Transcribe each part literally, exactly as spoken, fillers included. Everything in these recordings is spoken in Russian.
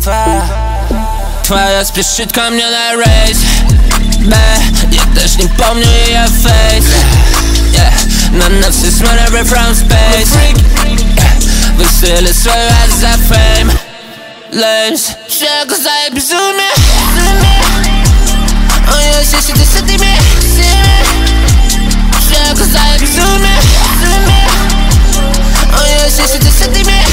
Твоя, твоя спешит ко мне на рейс, Б, я даже не помню ее фейс, yeah. На нас все смотрят from space, yeah. Высыли свой раз за фейм, Леймс, все глаза и безумие, он ее все сидит с этими, все глаза и безумие, он ее все сидит с этими,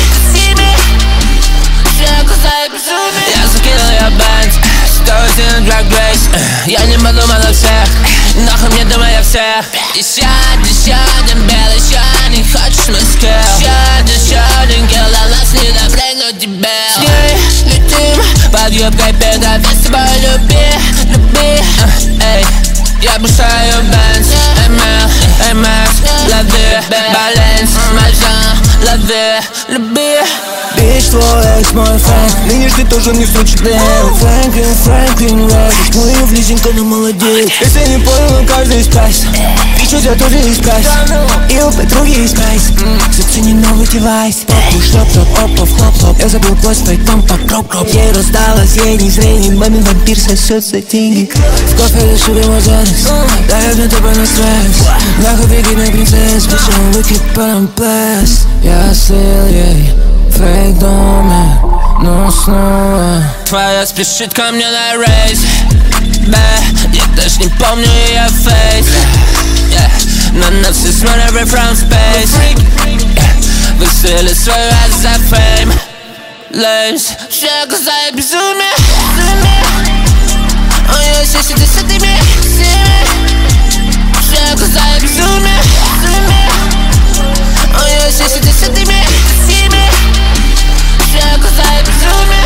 все глаза и безумие. Я закинул ее бэнд, сто один drag race, я не подумал о всех, нахуй мне думай о всех. Еще один, еще один белый, еще не хочешь мой скилл. Еще один, еще один гел, до нас не допрыгнуть тебе. С ней летим под юбкой бега, без тобой люби, люби, эй. Я бушаю бэнс, эм эл, эм эс, лови, баланс, мальжан, лови, люби. Бич, твой экс, мой фрэнк, видишь, ты тоже не сучий Дэн. Фрэнклин, Фрэнклин, Рэддиш, мой влизенька, но молодец. Если не понял, каждый из прайс, бич, у тебя тоже есть прайс, и у подруги есть прайс. Зацени новый девайс, поп, шлоп, топ, опов, хлоп, хлоп. Я забыл гвоздь, поэтому по кроп, кроп. Ей рассталась, ей не зрение, мамин вампир сосет за деньги. В кофе лишь убивозанец, дай мне тебя на стресс. Нахуй беги на принцесс, bitch, I'm wicked, but I'm blessed. Я слил ей фейк дома, но снова твоя спешит ко мне на рейс, Б, я даже не помню ее фейс, yeah. На нас все смотрят from space, yeah. Высыли свой раз за фейм, Леймс, все глаза и безумие, он ее все сидит с этими, все глаза и безумие, он ее все сидит с этими, все глаза и безумие.